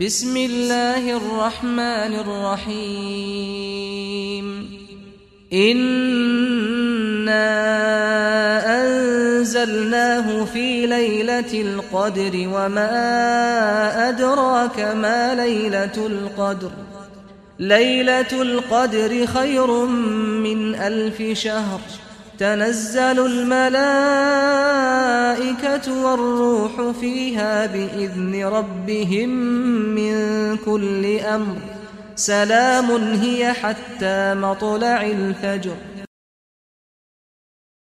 بسم الله الرحمن الرحيم إنا أنزلناه في ليلة القدر وما أدراك ما ليلة القدر ليلة القدر خير من 1000 شهر تنزل الملائكة والروح فيها بإذن ربهم من كل أمر سلام هي حتى مطلع الفجر